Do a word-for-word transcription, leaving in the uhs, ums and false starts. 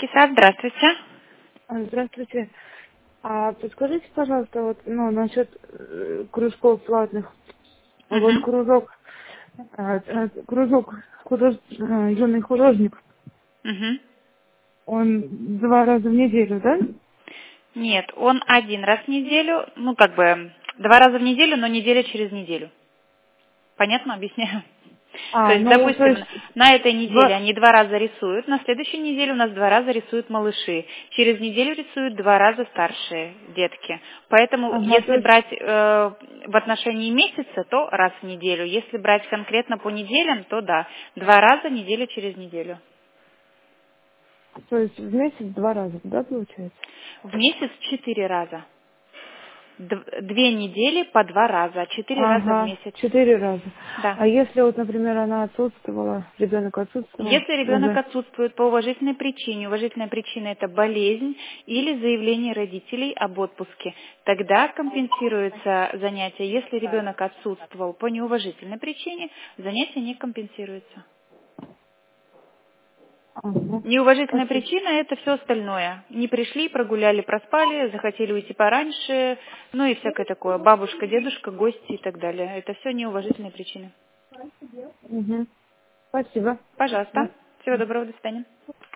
Детский сад, здравствуйте. А, Здравствуйте. А подскажите, пожалуйста, вот, ну, насчет э, кружков платных. Вот Мгм. кружок, а, а, кружок худож... а, юный художник, Мгм. он два раза в неделю, да? Нет, он один раз в неделю, ну как бы два раза в неделю, но неделя через неделю. Понятно объясняю? То А, есть, ну, то допустим, есть, на этой неделе два... они два раза рисуют, на следующей неделе у нас два раза рисуют малыши, через неделю рисуют два раза старшие детки. Поэтому, Ага, то если есть, брать э, в отношении месяца, то раз в неделю. Если брать конкретно по неделям, то да, два раза неделя через неделю. то есть в месяц два раза, да, получается? В месяц четыре раза. Д- Две недели по два раза, четыре раза в Ага, месяц. четыре раза. Да. А если вот, например, она отсутствовала, ребенок отсутствовал Если ребенок уже... отсутствует по уважительной причине, уважительная причина это болезнь или заявление родителей об отпуске, тогда компенсируется занятие. Если ребенок отсутствовал по неуважительной причине, занятие не компенсируется. Ага, Неуважительная спасибо. причина это все остальное. Не пришли, прогуляли, проспали, захотели уйти пораньше, ну и всякое такое. Бабушка, дедушка, гости и так далее. Это все неуважительные причины. Угу. Спасибо. Пожалуйста. Да. Всего доброго, до свидания.